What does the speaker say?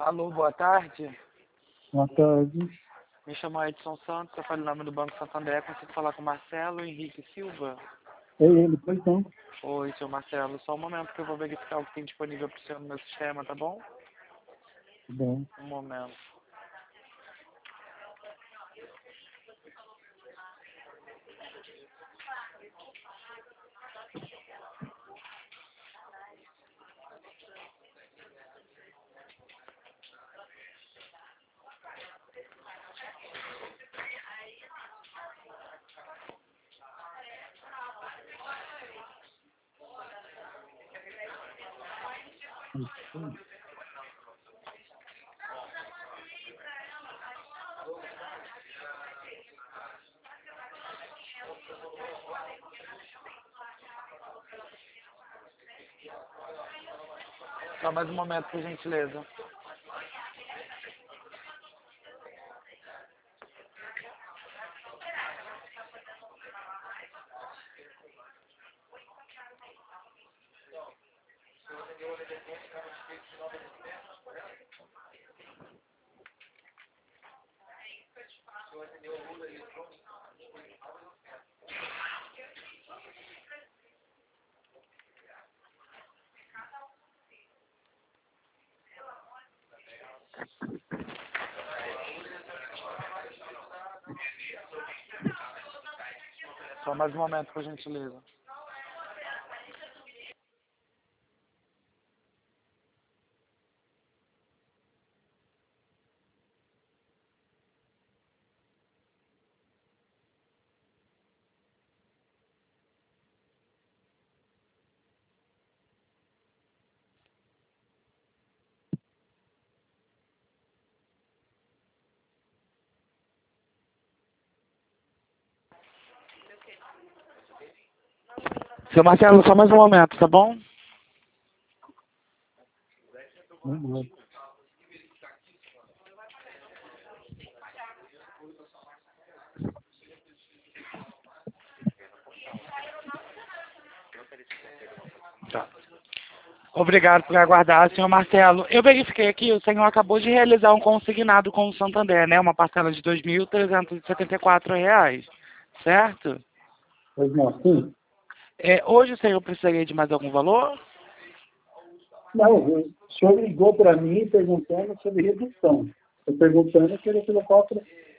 Alô, boa tarde. Boa tarde. Me chamo Edson Santos, eu falo em nome do Banco Santander. Consigo falar com Marcelo Henrique Silva? É ele, pois não. Oi, seu Marcelo. Só um momento que eu vou verificar o que tem disponível para o senhor no meu sistema, tá bom? Tudo bem. Um momento. Só mais um momento, por gentileza. Só mais um momento, por gentileza. Seu Marcelo, só mais um momento, tá bom? Não. Tá. Obrigado por aguardar, senhor Marcelo. Eu verifiquei aqui, o senhor acabou de realizar um consignado com o Santander, né? Uma parcela de R$ 2.374, certo? Pois não, sim. Hoje o senhor precisaria de mais algum valor? Não, o senhor ligou para mim perguntando sobre redução. Eu perguntando que ele colocou